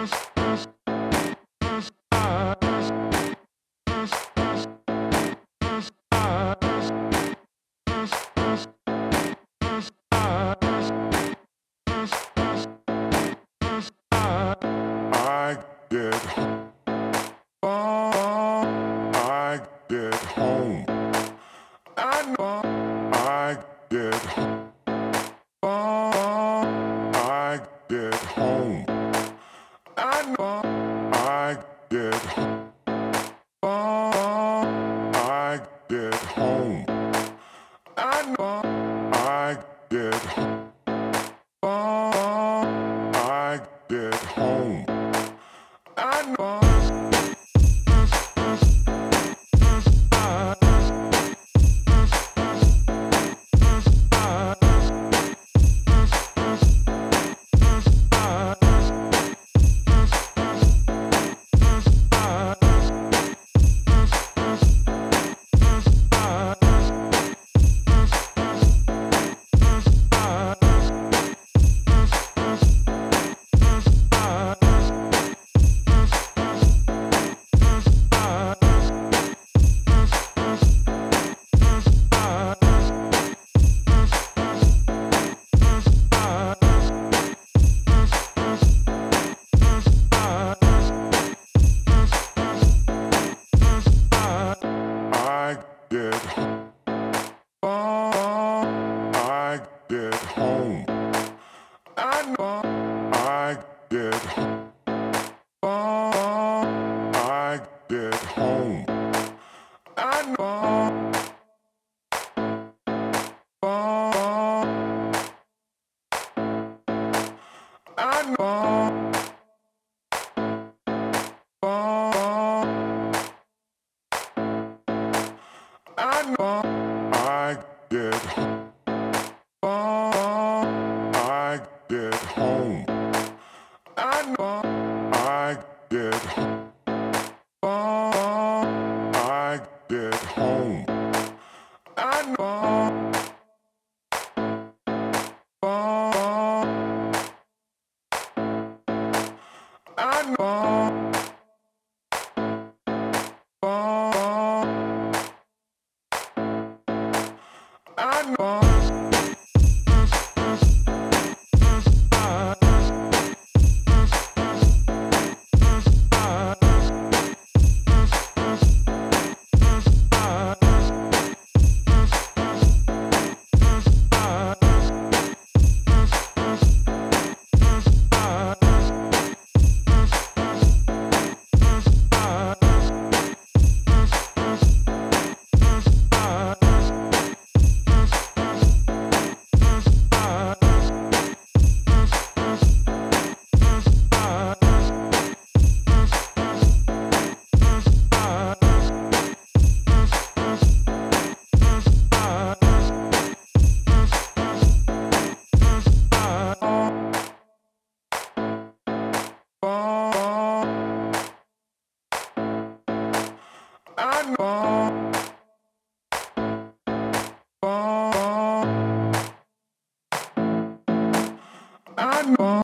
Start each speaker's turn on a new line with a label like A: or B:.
A: I get I get home. I know I get I get home. I know I get I get home. I know I get I get home. I know I get I get home. I know I get I get home. I know I know I know I get I get home. I know I get I get home. I know I know I know I know